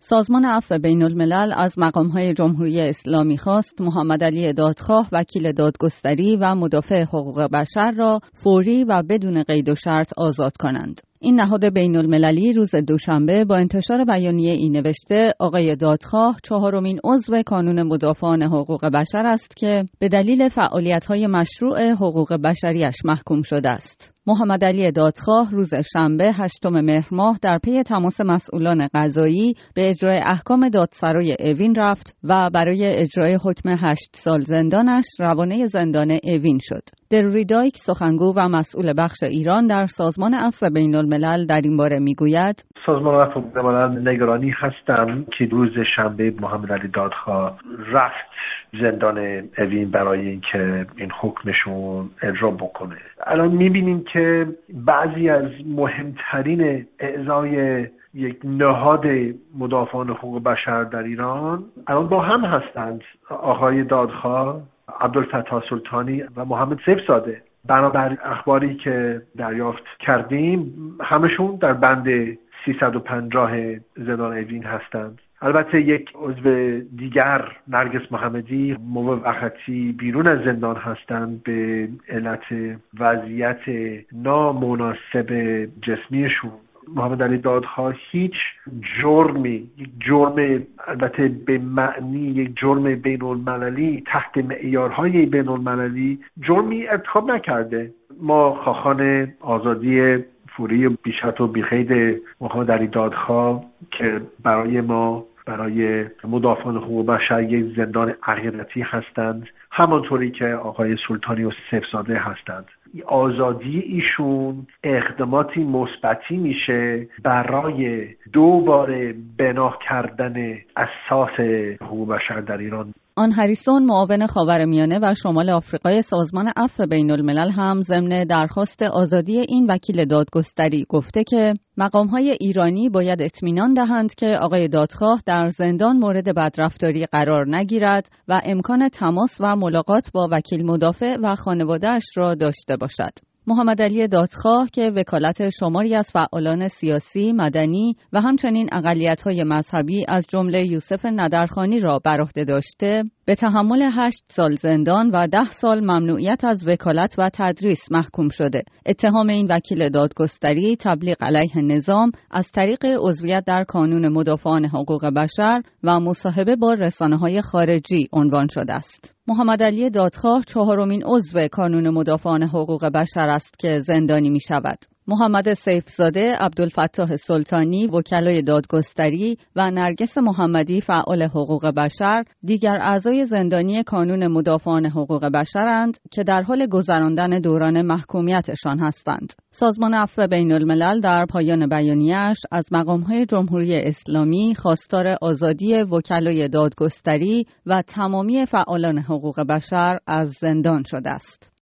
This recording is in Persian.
سازمان عفو بین الملل از مقام‌های جمهوری اسلامی خواست محمد علی دادخواه وکیل دادگستری و مدافع حقوق بشر را فوری و بدون قید و شرط آزاد کنند. این نهاد بین المللی روز دوشنبه با انتشار بیانیه ای نوشته آقای دادخواه چهارمین عضو کانون مدافعان حقوق بشر است که به دلیل فعالیت‌های مشروع حقوق بشریش محکوم شده است. محمد علی دادخواه روز شنبه 8 مهر ماه در پی تماس مسئولان قضایی به اجرای احکام دادسرای اوین رفت و برای اجرای حکم 8 سال زندانش روانه زندان اوین شد. دروری دایک سخنگو و مسئول بخش ایران در سازمان عفو بین الملل در این باره میگوید سازمان عفو بین الملل نگرانی هستم که روز شنبه محمد علی دادخواه رفت زندان اوین برای اینکه این حکمشون اجرا بکنه. الان میبینیم که بعضی از مهمترین اعضای یک نهاد مدافعان حقوق بشر در ایران الان با هم هستند، آقای دادخواه، عبدالفتاح سلطانی و محمد سیفزاده. بنابر اخباری که دریافت کردیم همشون در بند 350 زندان اوین هستند. البته یک عضو دیگر نرگس محمدی موقتی بیرون از زندان هستند به علت وضعیت نامناسب جسمیشون. محمد علی دادخواه هیچ جرم البته به معنی یک جرم بین المللی تحت معیارهای بین المللی جرمی ارتکاب نکرده. ما خواهان آزادی فوری بی‌شرط و بی‌قید محمد علی دادخواه که برای مدافعان حقوق بشر یک زندان عقیدتی هستند، همانطوری که آقای سلطانی و سیفزاده هستند. آزادی ایشون اقداماتی مثبتی میشه برای دوباره بنا کردن اساس حقوق بشر در ایران. آن هریسون معاون خاورمیانه و شمال آفریقای سازمان عفو بین الملل هم ضمن درخواست آزادی این وکیل دادگستری گفته که مقام‌های ایرانی باید اطمینان دهند که آقای دادخواه در زندان مورد بدرفتاری قرار نگیرد و امکان تماس و ملاقات با وکیل مدافع و خانواده‌اش را داشته باشد. محمد علی دادخواه که وکالت شماری از فعالان سیاسی، مدنی و همچنین اقلیت‌های مذهبی از جمله یوسف ندرخانی را بر عهده داشته، به تحمل 8 سال زندان و 10 سال ممنوعیت از وکالت و تدریس محکوم شده. اتهام این وکیل دادگستری تبلیغ علیه نظام از طریق عضویت در کانون مدافعان حقوق بشر و مصاحبه با رسانه‌های خارجی عنوان شده است. محمد علی دادخواه چهارمین عضو کانون مدافعان حقوق بشر است که زندانی می شود. محمد سیفزاده، عبدالفتاح سلطانی وکلای دادگستری و نرگس محمدی فعال حقوق بشر دیگر اعضای زندانی کانون مدافعان حقوق بشرند که در حال گذراندن دوران محکومیتشان هستند. سازمان عفو بین الملل در پایان بیانیه‌اش از مقام‌های جمهوری اسلامی خواستار آزادی وکلای دادگستری و تمامی فعالان حقوق بشر از زندان شده است.